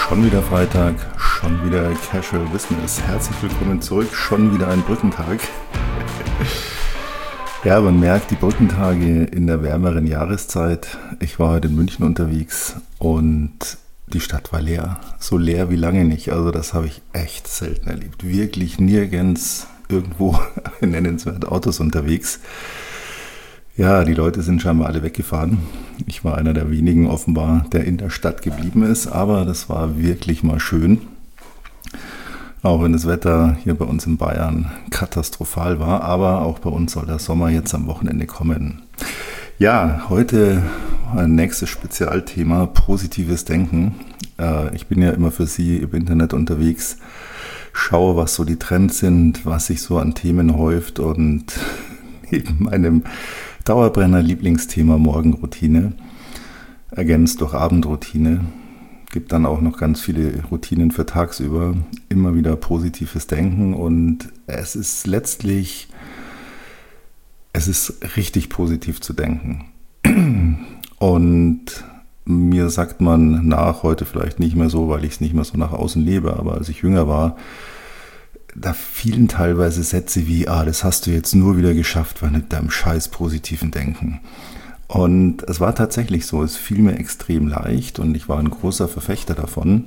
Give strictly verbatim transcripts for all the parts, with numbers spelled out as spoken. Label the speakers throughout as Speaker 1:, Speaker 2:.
Speaker 1: Schon wieder Freitag, schon wieder Casual Business. Herzlich willkommen zurück, schon wieder ein Brückentag. Ja, man merkt die Brückentage in der wärmeren Jahreszeit. Ich war heute in München unterwegs und die Stadt war leer. So leer wie lange nicht. Also das habe ich echt selten erlebt. Wirklich nirgends irgendwo nennenswert Autos unterwegs. Ja, die Leute sind scheinbar alle weggefahren. Ich war einer der wenigen offenbar, der in der Stadt geblieben ist, aber das war wirklich mal schön. Auch wenn das Wetter hier bei uns in Bayern katastrophal war, aber auch bei uns soll der Sommer jetzt am Wochenende kommen. Ja, heute ein nächstes Spezialthema, positives Denken. Ich bin ja immer für Sie im Internet unterwegs, schaue, was so die Trends sind, was sich so an Themen häuft und neben meinem Dauerbrenner Lieblingsthema Morgenroutine, ergänzt durch Abendroutine. Gibt dann auch noch ganz viele Routinen für tagsüber. Immer wieder positives Denken und es ist letztlich, es ist richtig positiv zu denken. Und mir sagt man nach, heute vielleicht nicht mehr so, weil ich es nicht mehr so nach außen lebe, aber als ich jünger war, da fielen teilweise Sätze wie, ah, das hast du jetzt nur wieder geschafft, weil mit deinem scheiß positiven Denken. Und es war tatsächlich so, es fiel mir extrem leicht und ich war ein großer Verfechter davon.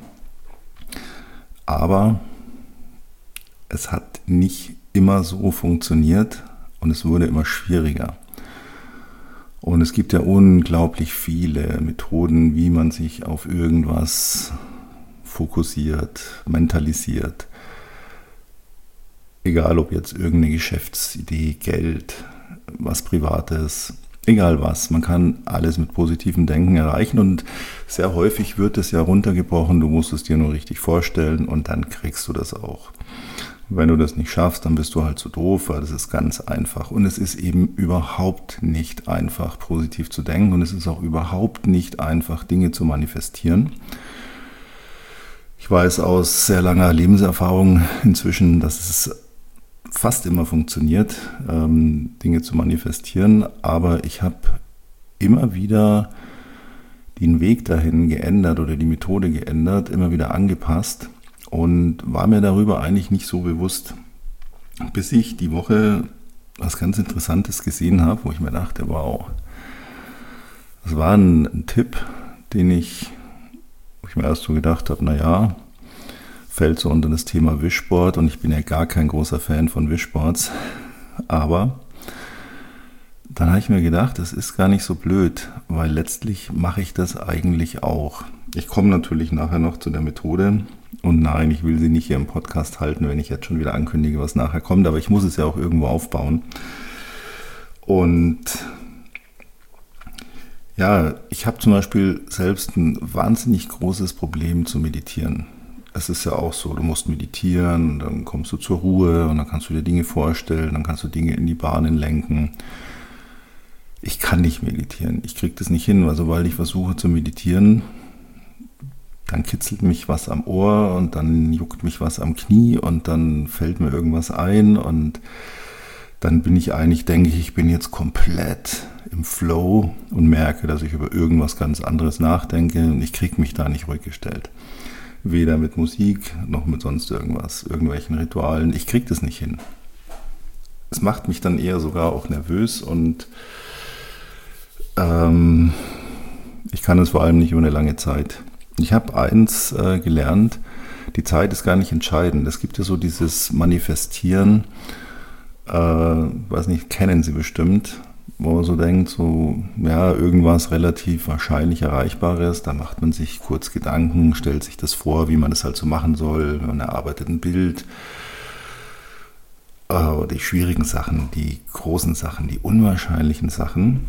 Speaker 1: Aber es hat nicht immer so funktioniert und es wurde immer schwieriger. Und es gibt ja unglaublich viele Methoden, wie man sich auf irgendwas fokussiert, mentalisiert. Egal ob jetzt irgendeine Geschäftsidee, Geld, was Privates, egal was. Man kann alles mit positivem Denken erreichen und sehr häufig wird es ja runtergebrochen, du musst es dir nur richtig vorstellen und dann kriegst du das auch. Wenn du das nicht schaffst, dann bist du halt so doof, weil das ist ganz einfach. Und es ist eben überhaupt nicht einfach, positiv zu denken und es ist auch überhaupt nicht einfach, Dinge zu manifestieren. Ich weiß aus sehr langer Lebenserfahrung inzwischen, dass es fast immer funktioniert, ähm, Dinge zu manifestieren, aber ich habe immer wieder den Weg dahin geändert oder die Methode geändert, immer wieder angepasst und war mir darüber eigentlich nicht so bewusst, bis ich die Woche was ganz Interessantes gesehen habe, wo ich mir dachte, wow, das war ein, ein Tipp, den ich, wo ich mir erst so gedacht habe, naja, fällt so unter das Thema Wischsport und ich bin ja gar kein großer Fan von Wischsports, aber dann habe ich mir gedacht, das ist gar nicht so blöd, weil letztlich mache ich das eigentlich auch. Ich komme natürlich nachher noch zu der Methode und nein, ich will sie nicht hier im Podcast halten, wenn ich jetzt schon wieder ankündige, was nachher kommt, aber ich muss es ja auch irgendwo aufbauen. Und ja, ich habe zum Beispiel selbst ein wahnsinnig großes Problem zu meditieren. Es ist ja auch so, du musst meditieren, dann kommst du zur Ruhe und dann kannst du dir Dinge vorstellen, dann kannst du Dinge in die Bahnen lenken. Ich kann nicht meditieren, ich kriege das nicht hin, weil sobald ich versuche zu meditieren, dann kitzelt mich was am Ohr und dann juckt mich was am Knie und dann fällt mir irgendwas ein und dann bin ich eigentlich, denke ich, ich bin jetzt komplett im Flow und merke, dass ich über irgendwas ganz anderes nachdenke und ich kriege mich da nicht ruhig gestellt. Weder mit Musik, noch mit sonst irgendwas, irgendwelchen Ritualen. Ich kriege das nicht hin. Es macht mich dann eher sogar auch nervös und ähm, ich kann es vor allem nicht über eine lange Zeit. Ich habe eins äh, gelernt, die Zeit ist gar nicht entscheidend. Es gibt ja so dieses Manifestieren, äh, weiß nicht, kennen Sie bestimmt, wo man so denkt, so, ja, irgendwas relativ wahrscheinlich Erreichbares, da macht man sich kurz Gedanken, stellt sich das vor, wie man das halt so machen soll, man erarbeitet ein Bild, aber die schwierigen Sachen, die großen Sachen, die unwahrscheinlichen Sachen,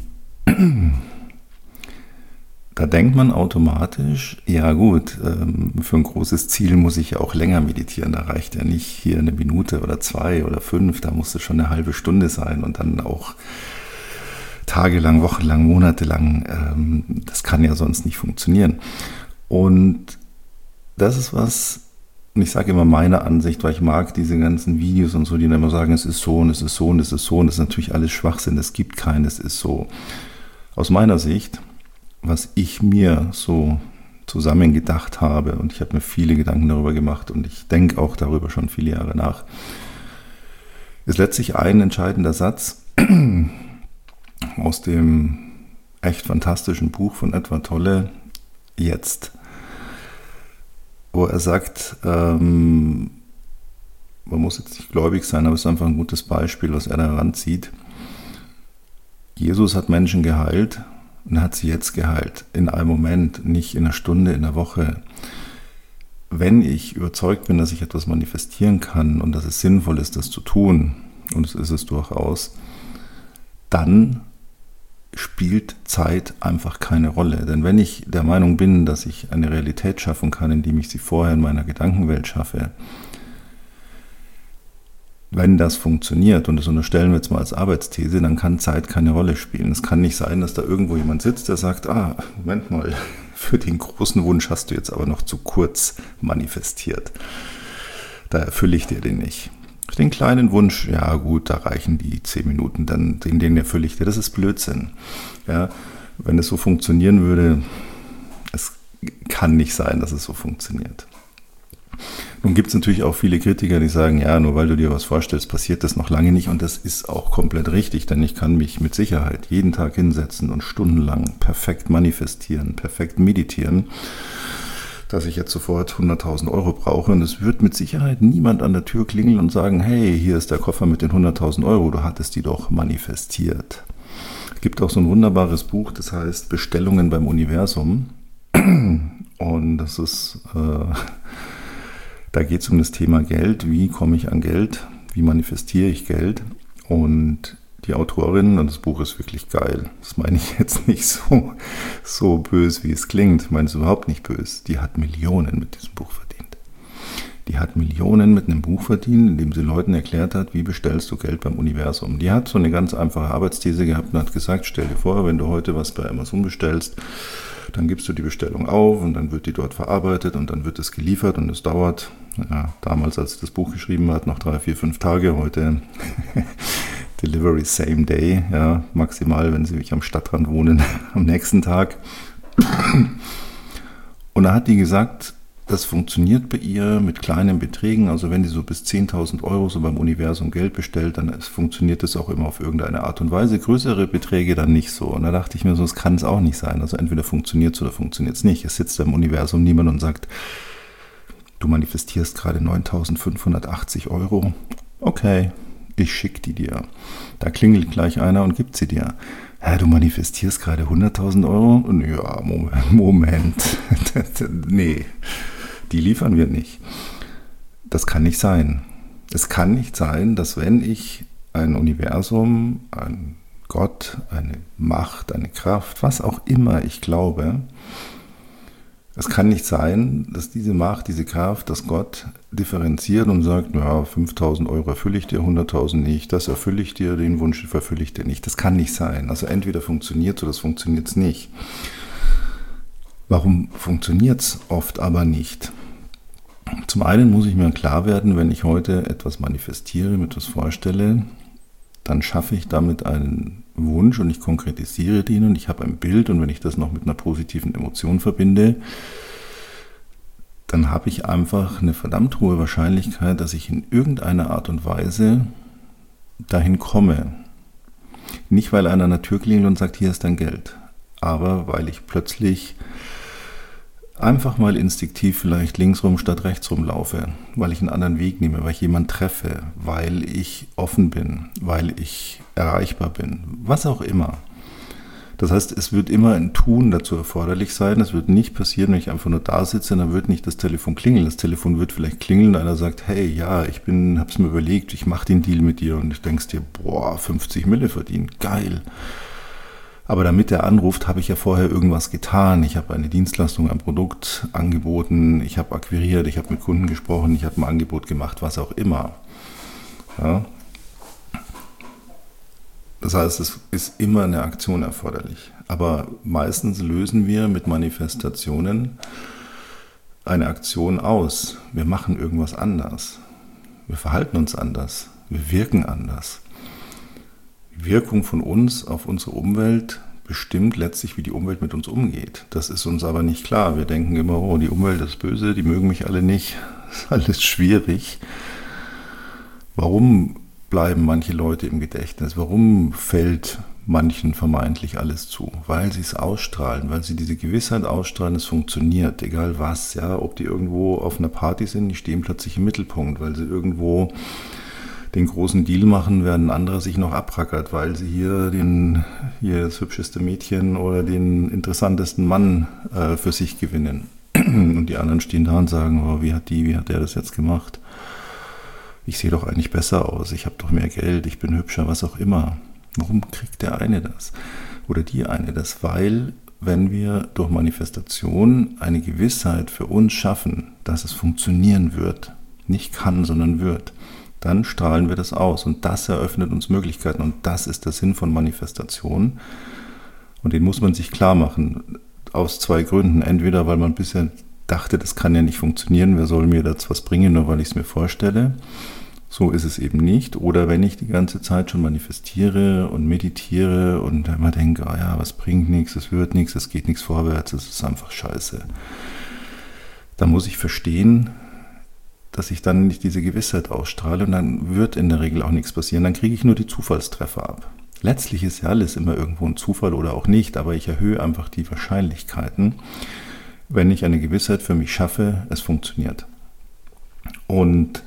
Speaker 1: da denkt man automatisch, ja gut, für ein großes Ziel muss ich ja auch länger meditieren, da reicht ja nicht hier eine Minute oder zwei oder fünf, da muss es schon eine halbe Stunde sein und dann auch tagelang, wochenlang, monatelang, ähm, das kann ja sonst nicht funktionieren. Und das ist was, und ich sage immer meine Ansicht, weil ich mag diese ganzen Videos und so, die dann immer sagen, es ist so und es ist so und es ist so und es ist natürlich alles Schwachsinn, es gibt keinen, es ist so. Aus meiner Sicht, was ich mir so zusammen gedacht habe, und ich habe mir viele Gedanken darüber gemacht und ich denke auch darüber schon viele Jahre nach, ist letztlich ein entscheidender Satz aus dem echt fantastischen Buch von Eckhart Tolle, Jetzt, wo er sagt, ähm, man muss jetzt nicht gläubig sein, aber es ist einfach ein gutes Beispiel, was er da heranzieht. Jesus hat Menschen geheilt und hat sie jetzt geheilt, in einem Moment, nicht in einer Stunde, in einer Woche. Wenn ich überzeugt bin, dass ich etwas manifestieren kann und dass es sinnvoll ist, das zu tun, und es ist es durchaus, dann spielt Zeit einfach keine Rolle. Denn wenn ich der Meinung bin, dass ich eine Realität schaffen kann, indem ich sie vorher in meiner Gedankenwelt schaffe, wenn das funktioniert, und das unterstellen wir jetzt mal als Arbeitsthese, dann kann Zeit keine Rolle spielen. Es kann nicht sein, dass da irgendwo jemand sitzt, der sagt, ah, Moment mal, für den großen Wunsch hast du jetzt aber noch zu kurz manifestiert. Da erfülle ich dir den nicht. Für den kleinen Wunsch, ja gut, da reichen die zehn Minuten, dann den, den erfülle ich dir. Das ist Blödsinn. Ja, wenn es so funktionieren würde, es kann nicht sein, dass es so funktioniert. Nun gibt es natürlich auch viele Kritiker, die sagen, ja, nur weil du dir was vorstellst, passiert das noch lange nicht. Und das ist auch komplett richtig, denn ich kann mich mit Sicherheit jeden Tag hinsetzen und stundenlang perfekt manifestieren, perfekt meditieren, dass ich jetzt sofort hunderttausend Euro brauche. Und es wird mit Sicherheit niemand an der Tür klingeln und sagen, hey, hier ist der Koffer mit den hunderttausend Euro, du hattest die doch manifestiert. Es gibt auch so ein wunderbares Buch, das heißt Bestellungen beim Universum. Und das ist, äh, da geht es um das Thema Geld. Wie komme ich an Geld? Wie manifestiere ich Geld? Und die Autorin, und das Buch ist wirklich geil, das meine ich jetzt nicht so, so böse, wie es klingt, ich meine es überhaupt nicht böse, die hat Millionen mit diesem Buch verdient. Die hat Millionen mit einem Buch verdient, in dem sie Leuten erklärt hat, wie bestellst du Geld beim Universum. Die hat so eine ganz einfache Arbeitsthese gehabt und hat gesagt, stell dir vor, wenn du heute was bei Amazon bestellst, dann gibst du die Bestellung auf und dann wird die dort verarbeitet und dann wird es geliefert und es dauert, ja, damals, als sie das Buch geschrieben hat, noch drei, vier, fünf Tage, heute Delivery same day, ja, maximal, wenn sie mich am Stadtrand wohnen, am nächsten Tag. Und da hat die gesagt, das funktioniert bei ihr mit kleinen Beträgen, also wenn die so bis zehntausend Euro so beim Universum Geld bestellt, dann funktioniert das auch immer auf irgendeine Art und Weise, größere Beträge dann nicht so. Und da dachte ich mir so, es kann es auch nicht sein, also entweder funktioniert es oder funktioniert es nicht. Es sitzt da im Universum niemand und sagt, du manifestierst gerade neuntausendfünfhundertachtzig Euro, okay, ich schicke die dir. Da klingelt gleich einer und gibt sie dir. Ja, du manifestierst gerade hunderttausend Euro? Ja, Moment, Moment. Nee, die liefern wir nicht. Das kann nicht sein. Es kann nicht sein, dass wenn ich ein Universum, ein Gott, eine Macht, eine Kraft, was auch immer ich glaube, es kann nicht sein, dass diese Macht, diese Kraft, dass Gott differenziert und sagt, ja, fünftausend Euro erfülle ich dir, hunderttausend nicht, das erfülle ich dir, den Wunsch erfülle ich dir nicht. Das kann nicht sein. Also entweder funktioniert es oder es funktioniert nicht. Warum funktioniert es oft aber nicht? Zum einen muss ich mir klar werden, wenn ich heute etwas manifestiere, mir etwas vorstelle, dann schaffe ich damit einen Wunsch und ich konkretisiere den und ich habe ein Bild, und wenn ich das noch mit einer positiven Emotion verbinde, dann habe ich einfach eine verdammt hohe Wahrscheinlichkeit, dass ich in irgendeiner Art und Weise dahin komme. Nicht, weil einer an der Tür klingelt und sagt, hier ist dein Geld, aber weil ich plötzlich einfach mal instinktiv vielleicht linksrum statt rechtsrum laufe, weil ich einen anderen Weg nehme, weil ich jemanden treffe, weil ich offen bin, weil ich erreichbar bin, was auch immer. Das heißt, es wird immer ein Tun dazu erforderlich sein. Es wird nicht passieren, wenn ich einfach nur da sitze, dann wird nicht das Telefon klingeln. Das Telefon wird vielleicht klingeln, einer sagt, hey, ja, ich bin, hab's mir überlegt, ich mache den Deal mit dir, und ich denkst dir, boah, fünfzig Mille verdient, geil. Aber damit er anruft, habe ich ja vorher irgendwas getan. Ich habe eine Dienstleistung, ein Produkt angeboten, ich habe akquiriert, ich habe mit Kunden gesprochen, ich habe ein Angebot gemacht, was auch immer. Ja. Das heißt, es ist immer eine Aktion erforderlich. Aber meistens lösen wir mit Manifestationen eine Aktion aus. Wir machen irgendwas anders. Wir verhalten uns anders. Wir wirken anders. Die Wirkung von uns auf unsere Umwelt, bestimmt letztlich, wie die Umwelt mit uns umgeht. Das ist uns aber nicht klar. Wir denken immer, oh, die Umwelt ist böse, die mögen mich alle nicht. Das ist alles schwierig. Warum bleiben manche Leute im Gedächtnis? Warum fällt manchen vermeintlich alles zu? Weil sie es ausstrahlen, weil sie diese Gewissheit ausstrahlen, es funktioniert, egal was, ja, ob die irgendwo auf einer Party sind, die stehen plötzlich im Mittelpunkt, weil sie irgendwo den großen Deal machen, während ein anderer sich noch abrackert, weil sie hier, den, hier das hübscheste Mädchen oder den interessantesten Mann äh, für sich gewinnen. Und die anderen stehen da und sagen, oh, wie hat die, wie hat der das jetzt gemacht? Ich sehe doch eigentlich besser aus, ich habe doch mehr Geld, ich bin hübscher, was auch immer. Warum kriegt der eine das? Oder die eine das? Weil, wenn wir durch Manifestation eine Gewissheit für uns schaffen, dass es funktionieren wird, nicht kann, sondern wird, dann strahlen wir das aus und das eröffnet uns Möglichkeiten und das ist der Sinn von Manifestation und den muss man sich klar machen, aus zwei Gründen. Entweder, weil man bisher dachte, das kann ja nicht funktionieren, wer soll mir das was bringen, nur weil ich es mir vorstelle. So ist es eben nicht. Oder wenn ich die ganze Zeit schon manifestiere und meditiere und immer denke, oh ja, was bringt nichts, es wird nichts, es geht nichts vorwärts, es ist einfach scheiße. Dann muss ich verstehen, dass ich dann nicht diese Gewissheit ausstrahle und dann wird in der Regel auch nichts passieren. Dann kriege ich nur die Zufallstreffer ab. Letztlich ist ja alles immer irgendwo ein Zufall oder auch nicht, aber ich erhöhe einfach die Wahrscheinlichkeiten, wenn ich eine Gewissheit für mich schaffe, es funktioniert. Und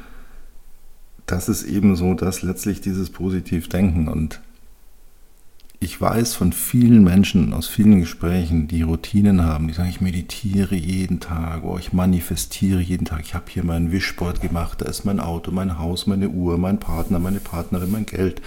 Speaker 1: das ist eben so, dass letztlich dieses Positivdenken und ich weiß von vielen Menschen aus vielen Gesprächen, die Routinen haben, die sagen, ich meditiere jeden Tag, oh, ich manifestiere jeden Tag, ich habe hier mein Wischboard gemacht, da ist mein Auto, mein Haus, meine Uhr, mein Partner, meine Partnerin, mein Geld,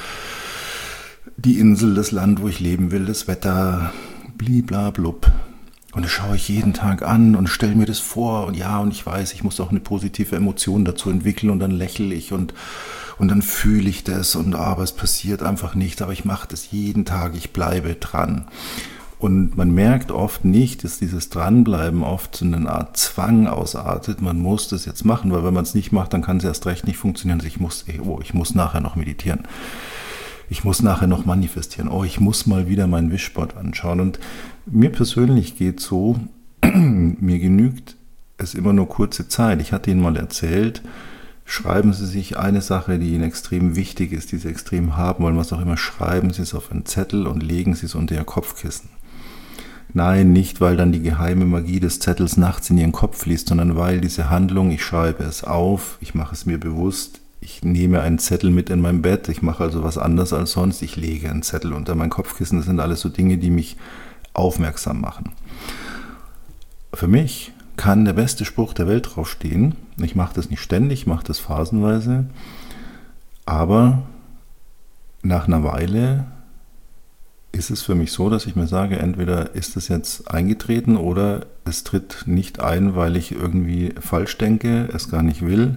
Speaker 1: die Insel, das Land, wo ich leben will, das Wetter, bliblablub. Und das schaue ich jeden Tag an und stelle mir das vor und ja, und ich weiß, ich muss auch eine positive Emotion dazu entwickeln und dann lächle ich und Und dann fühle ich das und aber es passiert einfach nichts, aber ich mache das jeden Tag, ich bleibe dran. Und man merkt oft nicht, dass dieses Dranbleiben oft in eine Art Zwang ausartet, man muss das jetzt machen, weil wenn man es nicht macht, dann kann es erst recht nicht funktionieren. Also ich muss, oh, ich muss nachher noch meditieren, ich muss nachher noch manifestieren, oh, ich muss mal wieder mein Wischboard anschauen. Und mir persönlich geht so, mir genügt es immer nur kurze Zeit. Ich hatte Ihnen mal erzählt, schreiben Sie sich eine Sache, die Ihnen extrem wichtig ist, die Sie extrem haben wollen, was auch immer, schreiben Sie es auf einen Zettel und legen Sie es unter Ihr Kopfkissen. Nein, nicht, weil dann die geheime Magie des Zettels nachts in Ihren Kopf fließt, sondern weil diese Handlung, ich schreibe es auf, ich mache es mir bewusst, ich nehme einen Zettel mit in mein Bett, ich mache also was anderes als sonst, ich lege einen Zettel unter mein Kopfkissen, das sind alles so Dinge, die mich aufmerksam machen. Für mich kann der beste Spruch der Welt draufstehen. Ich mache das nicht ständig, ich mache das phasenweise, aber nach einer Weile ist es für mich so, dass ich mir sage, entweder ist es jetzt eingetreten oder es tritt nicht ein, weil ich irgendwie falsch denke, es gar nicht will,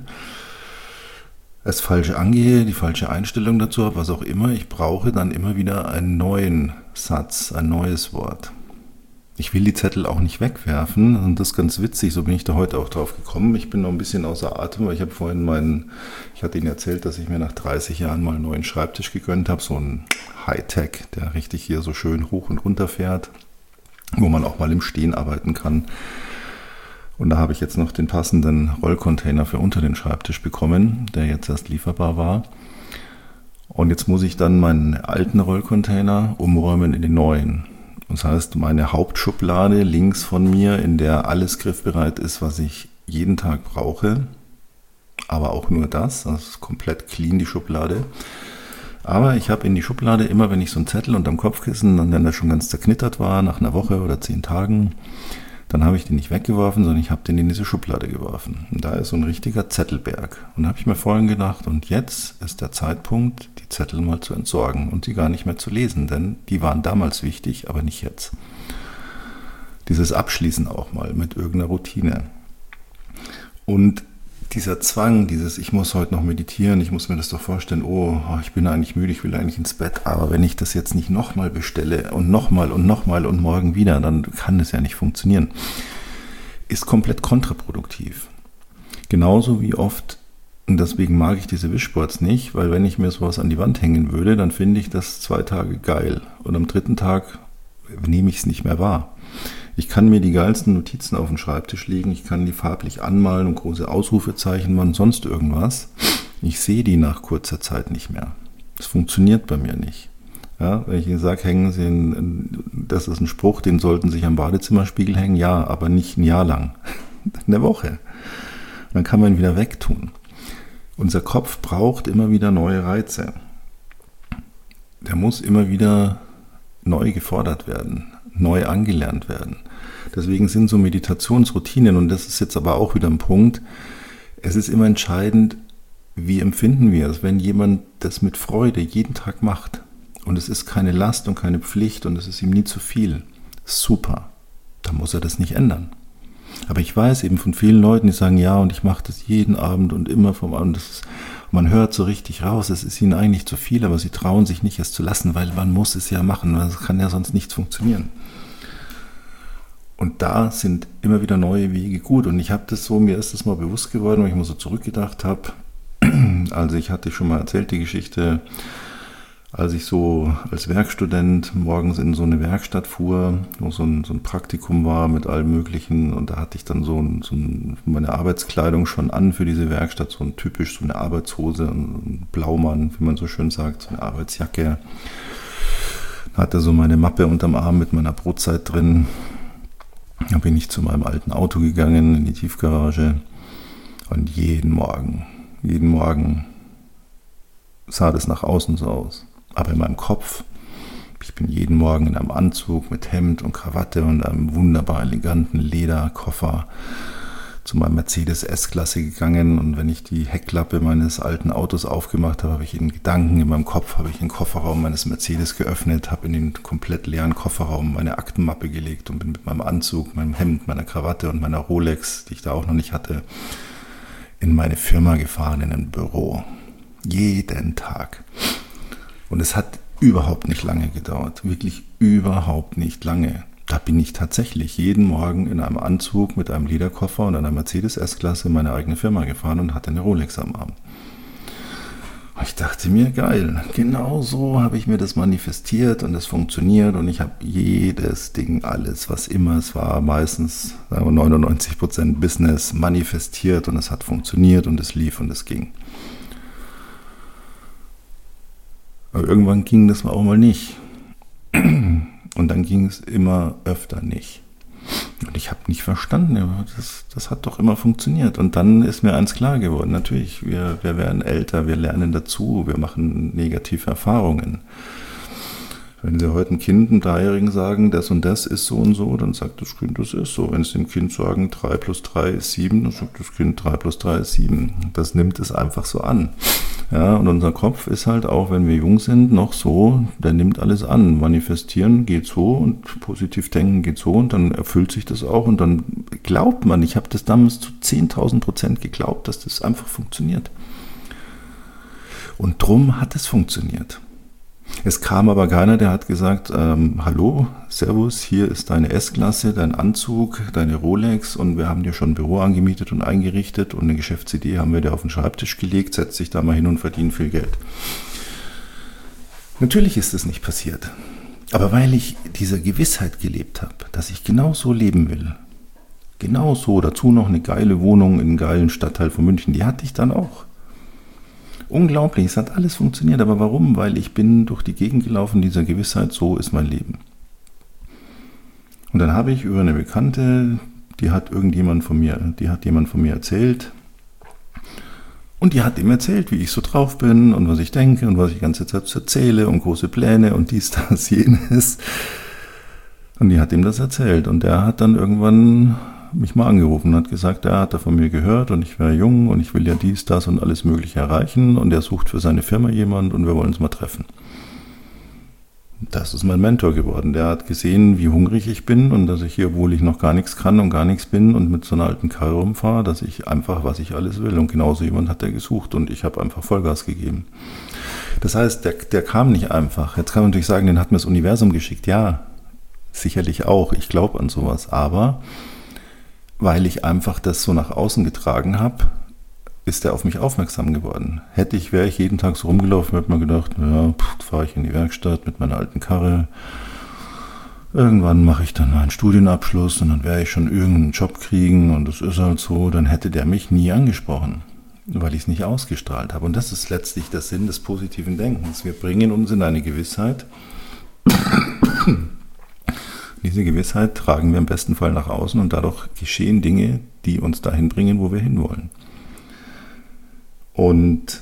Speaker 1: es falsch angehe, die falsche Einstellung dazu habe, was auch immer. Ich brauche dann immer wieder einen neuen Satz, ein neues Wort. Ich will die Zettel auch nicht wegwerfen und das ist ganz witzig, so bin ich da heute auch drauf gekommen. Ich bin noch ein bisschen außer Atem, weil ich habe vorhin meinen, ich hatte Ihnen erzählt, dass ich mir nach dreißig Jahren mal einen neuen Schreibtisch gegönnt habe, so einen Hightech, der richtig hier so schön hoch und runter fährt, wo man auch mal im Stehen arbeiten kann. Und da habe ich jetzt noch den passenden Rollcontainer für unter den Schreibtisch bekommen, der jetzt erst lieferbar war. Und jetzt muss ich dann meinen alten Rollcontainer umräumen in den neuen. Das heißt, meine Hauptschublade links von mir, in der alles griffbereit ist, was ich jeden Tag brauche, aber auch nur das, das ist komplett clean, die Schublade. Aber ich habe in die Schublade immer, wenn ich so einen Zettel unterm Kopfkissen, und wenn der schon ganz zerknittert war, nach einer Woche oder zehn Tagen, dann habe ich den nicht weggeworfen, sondern ich habe den in diese Schublade geworfen. Und da ist so ein richtiger Zettelberg. Und da habe ich mir vorhin gedacht, und jetzt ist der Zeitpunkt, die Zettel mal zu entsorgen und sie gar nicht mehr zu lesen, denn die waren damals wichtig, aber nicht jetzt. Dieses Abschließen auch mal mit irgendeiner Routine. Und dieser Zwang, dieses, ich muss heute noch meditieren, ich muss mir das doch vorstellen, oh, ich bin eigentlich müde, ich will eigentlich ins Bett, aber wenn ich das jetzt nicht nochmal bestelle und nochmal und nochmal und morgen wieder, dann kann das ja nicht funktionieren, ist komplett kontraproduktiv. Genauso wie oft Und deswegen mag ich diese Wischboards nicht, weil wenn ich mir sowas an die Wand hängen würde, dann finde ich das zwei Tage geil. Und am dritten Tag nehme ich es nicht mehr wahr. Ich kann mir die geilsten Notizen auf den Schreibtisch legen, ich kann die farblich anmalen und große Ausrufezeichen machen, sonst irgendwas. Ich sehe die nach kurzer Zeit nicht mehr. Das funktioniert bei mir nicht. Ja, wenn ich Ihnen sage, hängen Sie, in, das ist ein Spruch, den sollten Sie sich am Badezimmerspiegel hängen, ja, aber nicht ein Jahr lang. Eine Woche. Dann kann man ihn wieder wegtun. Unser Kopf braucht immer wieder neue Reize. Der muss immer wieder neu gefordert werden, neu angelernt werden. Deswegen sind so Meditationsroutinen, und das ist jetzt aber auch wieder ein Punkt, es ist immer entscheidend, wie empfinden wir es, wenn jemand das mit Freude jeden Tag macht. Und es ist keine Last und keine Pflicht und es ist ihm nie zu viel. Super, dann muss er das nicht ändern. Aber ich weiß eben von vielen Leuten, die sagen, ja, und ich mache das jeden Abend und immer vom Abend. Das ist, man hört so richtig raus, es ist ihnen eigentlich zu viel, aber sie trauen sich nicht, es zu lassen, weil man muss es ja machen, weil es kann ja sonst nichts funktionieren. Und da sind immer wieder neue Wege gut. Und ich habe das so, mir ist das mal bewusst geworden, weil ich mal so zurückgedacht habe. Also ich hatte schon mal erzählt, die Geschichte, als ich so als Werkstudent morgens in so eine Werkstatt fuhr, wo so ein, so ein Praktikum war mit allem Möglichen, und da hatte ich dann so, ein, so ein, meine Arbeitskleidung schon an für diese Werkstatt, so ein typisch so eine Arbeitshose, ein Blaumann, wie man so schön sagt, so eine Arbeitsjacke. Hatte so meine Mappe unterm Arm mit meiner Brotzeit drin. Dann bin ich zu meinem alten Auto gegangen in die Tiefgarage, und jeden Morgen, jeden Morgen sah das nach außen so aus. Aber in meinem Kopf, ich bin jeden Morgen in einem Anzug mit Hemd und Krawatte und einem wunderbar eleganten Lederkoffer zu meinem Mercedes S-Klasse gegangen, und wenn ich die Heckklappe meines alten Autos aufgemacht habe, habe ich in Gedanken in meinem Kopf, habe ich den Kofferraum meines Mercedes geöffnet, habe in den komplett leeren Kofferraum meine Aktenmappe gelegt und bin mit meinem Anzug, meinem Hemd, meiner Krawatte und meiner Rolex, die ich da auch noch nicht hatte, in meine Firma gefahren, in ein Büro. Jeden Tag. Und es hat überhaupt nicht lange gedauert. Wirklich überhaupt nicht lange. Da bin ich tatsächlich jeden Morgen in einem Anzug mit einem Lederkoffer und einer Mercedes S-Klasse in meine eigene Firma gefahren und hatte eine Rolex am Arm. Und ich dachte mir, geil, genau so habe ich mir das manifestiert und es funktioniert, und ich habe jedes Ding, alles, was immer es war, meistens sagen wir neunundneunzig Prozent Business manifestiert, und es hat funktioniert und es lief und es ging. Aber irgendwann ging das auch mal nicht. Und dann ging es immer öfter nicht. Und ich habe nicht verstanden, das, das hat doch immer funktioniert. Und dann ist mir eins klar geworden, natürlich, wir, wir werden älter, wir lernen dazu, wir machen negative Erfahrungen. Wenn Sie heute ein Kind, einem Dreijährigen sagen, das und das ist so und so, dann sagt das Kind, das ist so. Wenn Sie dem Kind sagen, drei plus drei ist sieben, dann sagt das Kind, drei plus drei ist sieben. Das nimmt es einfach so an. Ja, und unser Kopf ist halt auch, wenn wir jung sind, noch so, der nimmt alles an. Manifestieren geht so und positiv denken geht so, und dann erfüllt sich das auch, und dann glaubt man, ich habe das damals zu zehntausend Prozent geglaubt, dass das einfach funktioniert. Und drum hat es funktioniert. Es kam aber keiner, der hat gesagt, ähm, hallo, servus, hier ist deine S-Klasse, dein Anzug, deine Rolex, und wir haben dir schon ein Büro angemietet und eingerichtet und eine Geschäftsidee haben wir dir auf den Schreibtisch gelegt, setz dich da mal hin und verdien viel Geld. Natürlich ist das nicht passiert, aber weil ich dieser Gewissheit gelebt habe, dass ich genau so leben will, genau so, dazu noch eine geile Wohnung in einem geilen Stadtteil von München, die hatte ich dann auch. Unglaublich, es hat alles funktioniert, aber warum? Weil ich bin durch die Gegend gelaufen, dieser Gewissheit, so ist mein Leben. Und dann habe ich über eine Bekannte, die hat irgendjemand von mir, die hat jemand von mir erzählt, und die hat ihm erzählt, wie ich so drauf bin und was ich denke und was ich die ganze Zeit erzähle und große Pläne und dies, das, jenes. Und die hat ihm das erzählt, und der hat dann irgendwann mich mal angerufen und hat gesagt, er hat da von mir gehört und ich wäre jung und ich will ja dies, das und alles Mögliche erreichen, und er sucht für seine Firma jemand und wir wollen uns mal treffen. Das ist mein Mentor geworden. Der hat gesehen, wie hungrig ich bin und dass ich hier, obwohl ich noch gar nichts kann und gar nichts bin und mit so einer alten Karre rumfahre, dass ich einfach, was ich alles will. Und genauso jemand hat er gesucht und ich habe einfach Vollgas gegeben. Das heißt, der, der kam nicht einfach. Jetzt kann man natürlich sagen, den hat mir das Universum geschickt. Ja, sicherlich auch. Ich glaube an sowas. Aber weil ich einfach das so nach außen getragen habe, ist er auf mich aufmerksam geworden. Hätte ich, wäre ich jeden Tag so rumgelaufen, hätte man gedacht, naja, fahre ich in die Werkstatt mit meiner alten Karre. Irgendwann mache ich dann meinen Studienabschluss und dann werde ich schon irgendeinen Job kriegen und das ist halt so. Dann hätte der mich nie angesprochen, weil ich es nicht ausgestrahlt habe. Und das ist letztlich der Sinn des positiven Denkens. Wir bringen uns in eine Gewissheit. Diese Gewissheit tragen wir im besten Fall nach außen und dadurch geschehen Dinge, die uns dahin bringen, wo wir hinwollen. Und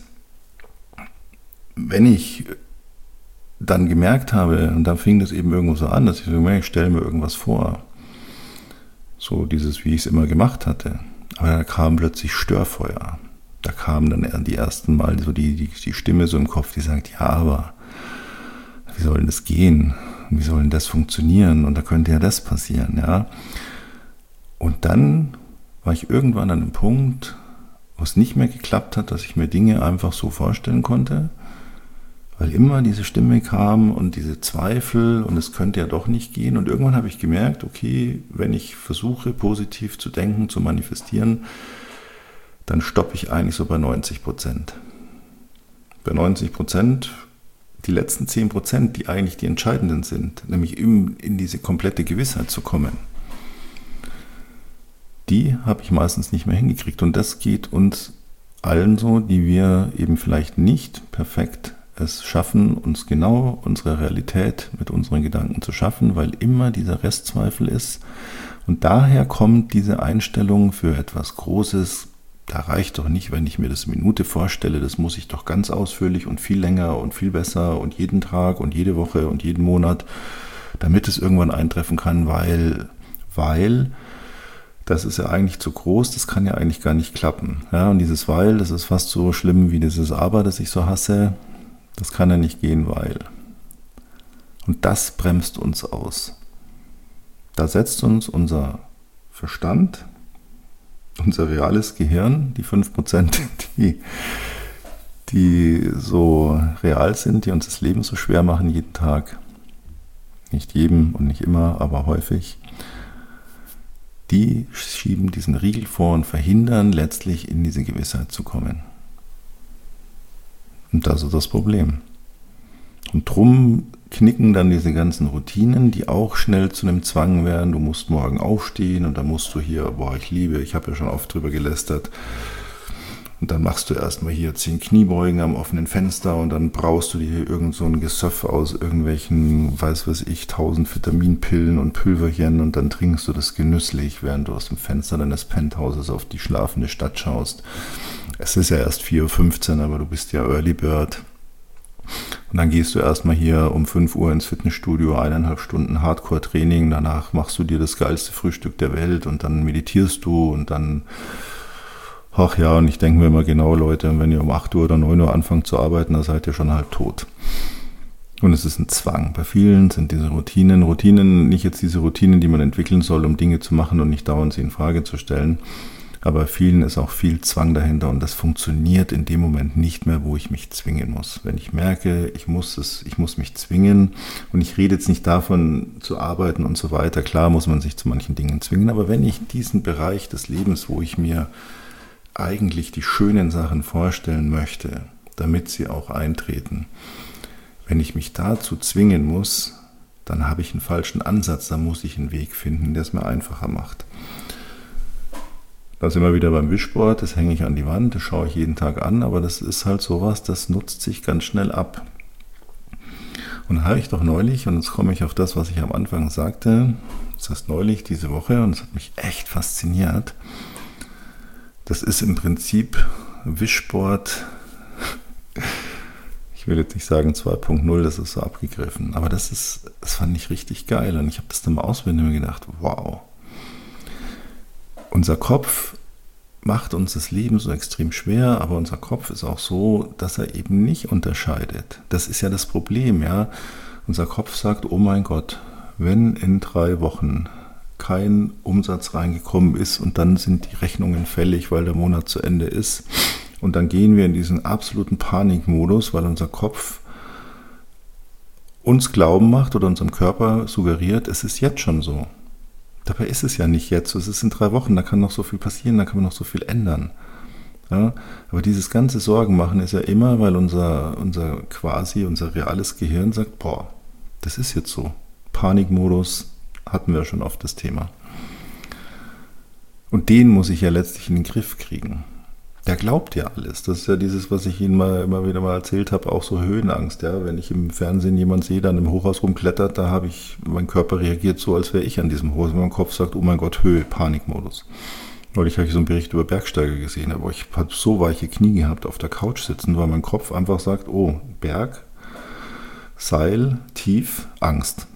Speaker 1: wenn ich dann gemerkt habe, und dann fing das eben irgendwo so an, dass ich so gemerkt, ich stelle mir irgendwas vor, so dieses, wie ich es immer gemacht hatte, aber da kam plötzlich Störfeuer. Da kam dann die ersten Mal so die, die, die Stimme so im Kopf, die sagt, ja, aber wie soll denn das gehen? Wie soll denn das funktionieren? Und da könnte ja das passieren, ja. Und dann war ich irgendwann an einem Punkt, wo es nicht mehr geklappt hat, dass ich mir Dinge einfach so vorstellen konnte, weil immer diese Stimme kam und diese Zweifel und es könnte ja doch nicht gehen. Und irgendwann habe ich gemerkt, okay, wenn ich versuche, positiv zu denken, zu manifestieren, dann stoppe ich eigentlich so bei neunzig Prozent. Bei neunzig Prozent, die letzten zehn Prozent, die eigentlich die entscheidenden sind, nämlich in, in diese komplette Gewissheit zu kommen, die habe ich meistens nicht mehr hingekriegt. Und das geht uns allen so, die wir eben vielleicht nicht perfekt es schaffen, uns genau unsere Realität mit unseren Gedanken zu schaffen, weil immer dieser Restzweifel ist. Und daher kommt diese Einstellung für etwas Großes. Da reicht doch nicht, wenn ich mir das eine Minute vorstelle, das muss ich doch ganz ausführlich und viel länger und viel besser und jeden Tag und jede Woche und jeden Monat, damit es irgendwann eintreffen kann, weil, weil, das ist ja eigentlich zu groß, das kann ja eigentlich gar nicht klappen. Ja, und dieses Weil, das ist fast so schlimm wie dieses Aber, das ich so hasse, das kann ja nicht gehen, weil. Und das bremst uns aus. Da setzt uns unser Verstand, unser reales Gehirn, die fünf Prozent, die, die so real sind, die uns das Leben so schwer machen jeden Tag, nicht jedem und nicht immer, aber häufig, die schieben diesen Riegel vor und verhindern letztlich in diese Gewissheit zu kommen. Und das ist das Problem. Und drum knicken dann diese ganzen Routinen, die auch schnell zu einem Zwang werden. Du musst morgen aufstehen und dann musst du hier, boah, ich liebe, ich habe ja schon oft drüber gelästert. Und dann machst du erstmal hier zehn Kniebeugen am offenen Fenster und dann brauchst du dir hier irgend so ein Gesöff aus irgendwelchen, weiß was ich, tausend Vitaminpillen und Pülverchen und dann trinkst du das genüsslich, während du aus dem Fenster deines Penthauses auf die schlafende Stadt schaust. Es ist ja erst vier Uhr fünfzehn, aber du bist ja Early Bird. Und dann gehst du erstmal hier um fünf Uhr ins Fitnessstudio, eineinhalb Stunden Hardcore-Training, danach machst du dir das geilste Frühstück der Welt und dann meditierst du und dann, ach ja, und ich denke mir immer genau, Leute, wenn ihr um acht Uhr oder neun Uhr anfangt zu arbeiten, dann seid ihr schon halb tot. Und es ist ein Zwang. Bei vielen sind diese Routinen, Routinen, nicht jetzt diese Routinen, die man entwickeln soll, um Dinge zu machen und nicht dauernd sie in Frage zu stellen, aber bei vielen ist auch viel Zwang dahinter und das funktioniert in dem Moment nicht mehr, wo ich mich zwingen muss. Wenn ich merke, ich muss es, ich muss mich zwingen und ich rede jetzt nicht davon zu arbeiten und so weiter. Klar muss man sich zu manchen Dingen zwingen, aber wenn ich diesen Bereich des Lebens, wo ich mir eigentlich die schönen Sachen vorstellen möchte, damit sie auch eintreten, wenn ich mich dazu zwingen muss, dann habe ich einen falschen Ansatz, dann muss ich einen Weg finden, der es mir einfacher macht. Da sind wir wieder beim Wischboard, das hänge ich an die Wand, das schaue ich jeden Tag an, aber das ist halt sowas, das nutzt sich ganz schnell ab. Und da habe ich doch neulich, und jetzt komme ich auf das, was ich am Anfang sagte, das heißt neulich, diese Woche, und es hat mich echt fasziniert, das ist im Prinzip Wischboard, ich will jetzt nicht sagen zwei Punkt null, das ist so abgegriffen, aber das ist, das fand ich richtig geil und ich habe das dann mal ausprobiert und mir gedacht, wow. Unser Kopf macht uns das Leben so extrem schwer, aber unser Kopf ist auch so, dass er eben nicht unterscheidet. Das ist ja das Problem, ja. Unser Kopf sagt, oh mein Gott, wenn in drei Wochen kein Umsatz reingekommen ist und dann sind die Rechnungen fällig, weil der Monat zu Ende ist und dann gehen wir in diesen absoluten Panikmodus, weil unser Kopf uns glauben macht oder unserem Körper suggeriert, es ist jetzt schon so. Dabei ist es ja nicht jetzt, es ist in drei Wochen, da kann noch so viel passieren, da kann man noch so viel ändern. Ja, aber dieses ganze Sorgen machen ist ja immer, weil unser, unser quasi, unser reales Gehirn sagt, boah, das ist jetzt so. Panikmodus hatten wir schon oft das Thema. Und den muss ich ja letztlich in den Griff kriegen. Der glaubt ja alles. Das ist ja dieses, was ich Ihnen mal immer wieder mal erzählt habe, auch so Höhenangst. Ja, wenn ich im Fernsehen jemanden sehe, der an einem Hochhaus rumklettert, da habe ich, mein Körper reagiert so, als wäre ich an diesem Hochhaus. Mein Kopf sagt, oh mein Gott, Höhe, Panikmodus. Neulich habe ich so einen Bericht über Bergsteiger gesehen, aber ich habe so weiche Knie gehabt auf der Couch sitzen, weil mein Kopf einfach sagt, oh, Berg, Seil, tief, Angst.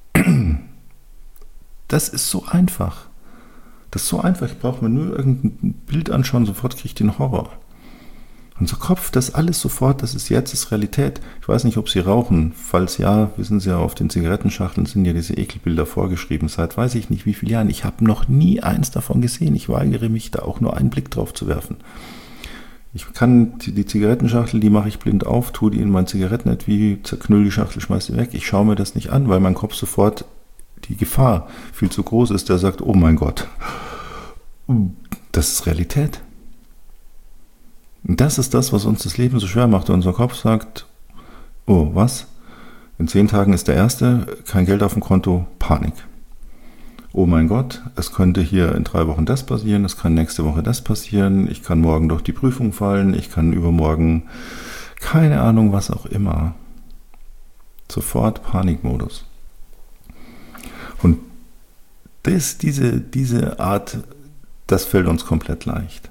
Speaker 1: Das ist so einfach. Das ist so einfach. Ich brauche mir nur irgendein Bild anschauen, sofort kriege ich den Horror. Unser Kopf, das alles sofort, das ist jetzt, das ist Realität. Ich weiß nicht, ob Sie rauchen. Falls ja, wissen Sie ja, auf den Zigarettenschachteln sind ja diese Ekelbilder vorgeschrieben. Seit weiß ich nicht wie viele Jahren. Ich habe noch nie eins davon gesehen. Ich weigere mich, da auch nur einen Blick drauf zu werfen. Ich kann die, die Zigarettenschachtel, die mache ich blind auf, tue die in mein Zigarettenetui, zerknüll die Schachtel, schmeiß die weg. Ich schaue mir das nicht an, weil mein Kopf sofort die Gefahr viel zu groß ist. Der sagt, oh mein Gott, das ist Realität. Und das ist das, was uns das Leben so schwer macht. Unser Kopf sagt, oh, was? In zehn Tagen ist der erste, kein Geld auf dem Konto, Panik. Oh mein Gott, es könnte hier in drei Wochen das passieren, es kann nächste Woche das passieren, ich kann morgen durch die Prüfung fallen, ich kann übermorgen, keine Ahnung, was auch immer. Sofort Panikmodus. Und das, diese, diese Art, das fällt uns komplett leicht.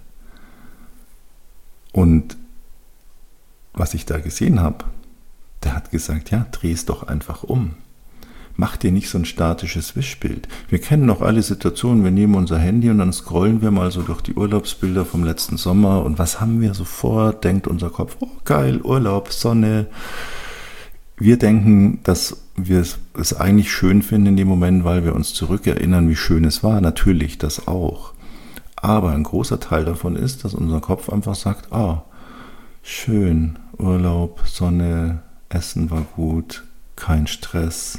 Speaker 1: Und was ich da gesehen habe, der hat gesagt, ja, dreh es doch einfach um. Mach dir nicht so ein statisches Wischbild. Wir kennen noch alle Situationen, wir nehmen unser Handy und dann scrollen wir mal so durch die Urlaubsbilder vom letzten Sommer und was haben wir sofort? Denkt unser Kopf, oh geil, Urlaub, Sonne. Wir denken, dass wir es eigentlich schön finden in dem Moment, weil wir uns zurückerinnern, wie schön es war. Natürlich, das auch. Aber ein großer Teil davon ist, dass unser Kopf einfach sagt, ah, schön, Urlaub, Sonne, Essen war gut, kein Stress.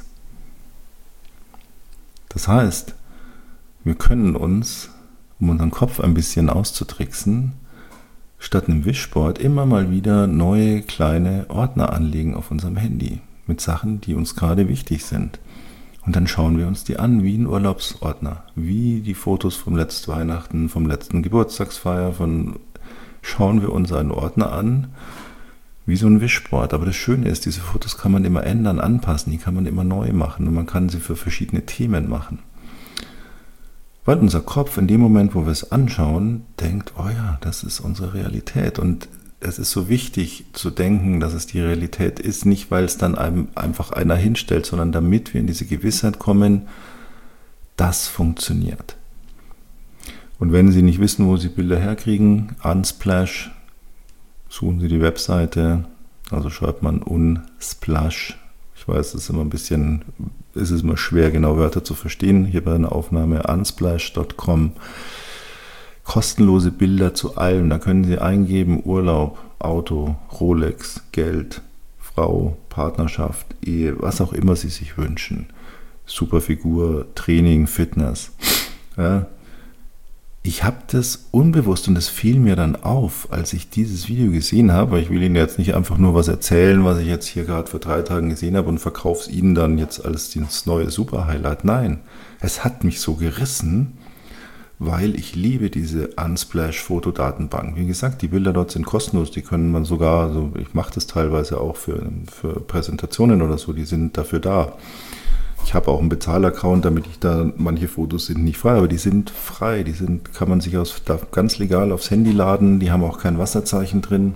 Speaker 1: Das heißt, wir können uns, um unseren Kopf ein bisschen auszutricksen, statt einem Wischboard immer mal wieder neue kleine Ordner anlegen auf unserem Handy mit Sachen, die uns gerade wichtig sind. Und dann schauen wir uns die an wie ein Urlaubsordner, wie die Fotos vom letzten Weihnachten, vom letzten Geburtstagsfeier, von schauen wir uns einen Ordner an, wie so ein Wischboard. Aber das Schöne ist, diese Fotos kann man immer ändern, anpassen, die kann man immer neu machen und man kann sie für verschiedene Themen machen. Weil unser Kopf in dem Moment, wo wir es anschauen, denkt, oh ja, das ist unsere Realität. Und es ist so wichtig zu denken, dass es die Realität ist, nicht weil es dann einem einfach einer hinstellt, sondern damit wir in diese Gewissheit kommen, das funktioniert. Und wenn Sie nicht wissen, wo Sie Bilder herkriegen, Unsplash, suchen Sie die Webseite, also schreibt man Unsplash. Ich weiß, es ist immer ein bisschen, es ist immer schwer, genau Wörter zu verstehen. Hier bei einer Aufnahme unsplash punkt com. Kostenlose Bilder zu allem. Da können Sie eingeben, Urlaub, Auto, Rolex, Geld, Frau, Partnerschaft, Ehe, was auch immer Sie sich wünschen. Super Figur, Training, Fitness. Ja. Ich habe das unbewusst und es fiel mir dann auf, als ich dieses Video gesehen habe, weil ich will Ihnen jetzt nicht einfach nur was erzählen, was ich jetzt hier gerade vor drei Tagen gesehen habe und verkaufe es Ihnen dann jetzt als das neue Super-Highlight. Nein, es hat mich so gerissen, weil ich liebe diese Unsplash-Fotodatenbank. Wie gesagt, die Bilder dort sind kostenlos, die können man sogar, also ich mache das teilweise auch für, für Präsentationen oder so, die sind dafür da. Ich habe auch einen Bezahlaccount, damit ich da, manche Fotos sind nicht frei, aber die sind frei, die sind, kann man sich aus, da ganz legal aufs Handy laden, die haben auch kein Wasserzeichen drin.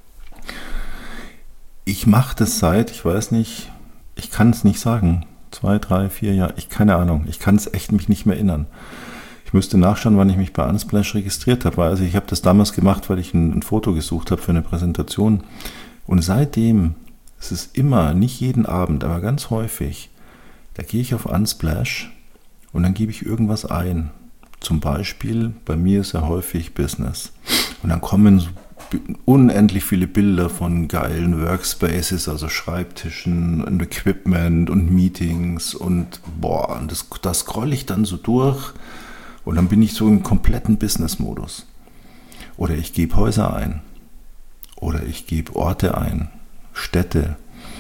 Speaker 1: Ich mache das seit, ich weiß nicht, ich kann es nicht sagen, zwei, drei, vier Jahre, ich keine Ahnung, ich kann es echt mich nicht mehr erinnern. Ich müsste nachschauen, wann ich mich bei Unsplash registriert habe, also ich habe das damals gemacht, weil ich ein, ein Foto gesucht habe für eine Präsentation und seitdem, es ist immer, nicht jeden Abend, aber ganz häufig, da gehe ich auf Unsplash und dann gebe ich irgendwas ein. Zum Beispiel, bei mir ist ja häufig Business. Und dann kommen so unendlich viele Bilder von geilen Workspaces, also Schreibtischen und Equipment und Meetings und boah, und das, das scrolle ich dann so durch und dann bin ich so im kompletten Business-Modus. Oder ich gebe Häuser ein. Oder ich gebe Orte ein, Städte,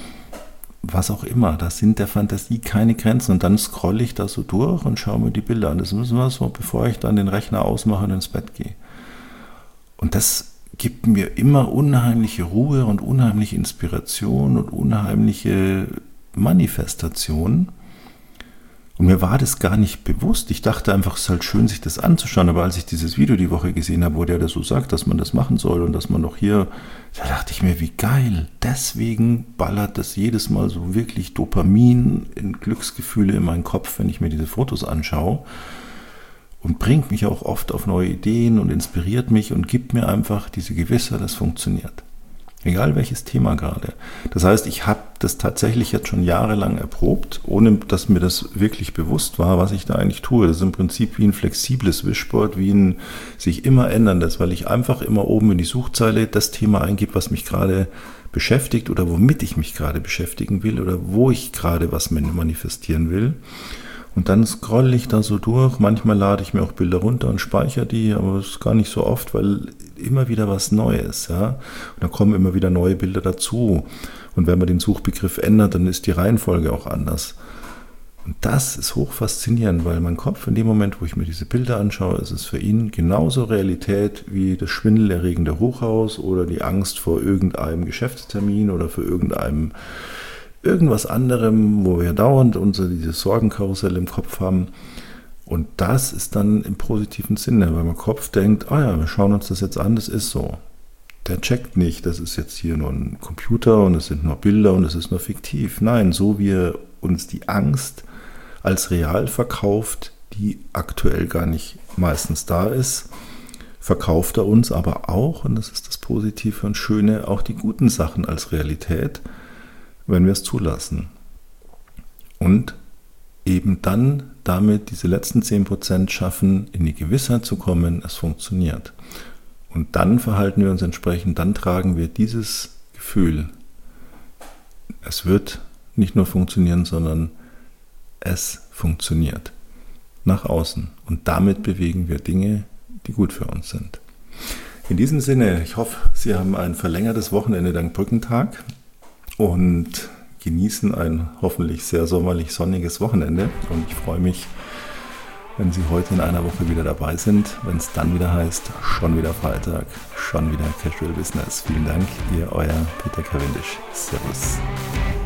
Speaker 1: was auch immer. Da sind der Fantasie keine Grenzen. Und dann scrolle ich da so durch und schaue mir die Bilder an. Das müssen wir so, bevor ich dann den Rechner ausmache und ins Bett gehe. Und das gibt mir immer unheimliche Ruhe und unheimliche Inspiration und unheimliche Manifestation. Und mir war das gar nicht bewusst. Ich dachte einfach, es ist halt schön, sich das anzuschauen. Aber als ich dieses Video die Woche gesehen habe, wo der das so sagt, dass man das machen soll und dass man noch hier, da dachte ich mir, wie geil. Deswegen ballert das jedes Mal so wirklich Dopamin in Glücksgefühle in meinen Kopf, wenn ich mir diese Fotos anschaue. Und bringt mich auch oft auf neue Ideen und inspiriert mich und gibt mir einfach diese Gewissheit, das funktioniert. Egal welches Thema gerade. Das heißt, ich habe das tatsächlich jetzt schon jahrelang erprobt, ohne dass mir das wirklich bewusst war, was ich da eigentlich tue. Das ist im Prinzip wie ein flexibles Wischboard, wie ein sich immer änderndes, weil ich einfach immer oben in die Suchzeile das Thema eingebe, was mich gerade beschäftigt oder womit ich mich gerade beschäftigen will oder wo ich gerade was manifestieren will. Und dann scrolle ich da so durch. Manchmal lade ich mir auch Bilder runter und speichere die, aber das ist gar nicht so oft, weil immer wieder was Neues, ja. Und da kommen immer wieder neue Bilder dazu. Und wenn man den Suchbegriff ändert, dann ist die Reihenfolge auch anders. Und das ist hoch faszinierend, weil mein Kopf in dem Moment, wo ich mir diese Bilder anschaue, ist es für ihn genauso Realität wie das schwindelerregende Hochhaus oder die Angst vor irgendeinem Geschäftstermin oder für irgendeinem irgendwas anderem, wo wir dauernd unser dieses Sorgenkarussell im Kopf haben. Und das ist dann im positiven Sinne, weil mein Kopf denkt, ah ja, wir schauen uns das jetzt an, das ist so. Der checkt nicht, das ist jetzt hier nur ein Computer und es sind nur Bilder und es ist nur fiktiv. Nein, so wie er uns die Angst als real verkauft, die aktuell gar nicht meistens da ist, verkauft er uns aber auch, und das ist das Positive und Schöne, auch die guten Sachen als Realität, wenn wir es zulassen. Und eben dann damit diese letzten zehn Prozent schaffen, in die Gewissheit zu kommen, es funktioniert. Und dann verhalten wir uns entsprechend, dann tragen wir dieses Gefühl, es wird nicht nur funktionieren, sondern es funktioniert nach außen. Und damit bewegen wir Dinge, die gut für uns sind. In diesem Sinne, ich hoffe, Sie haben ein verlängertes Wochenende dank Brückentag und genießen ein hoffentlich sehr sommerlich sonniges Wochenende. Und ich freue mich, wenn Sie heute in einer Woche wieder dabei sind, wenn es dann wieder heißt, schon wieder Freitag, schon wieder Casual Business. Vielen Dank, Ihr euer Peter Cavendish. Servus.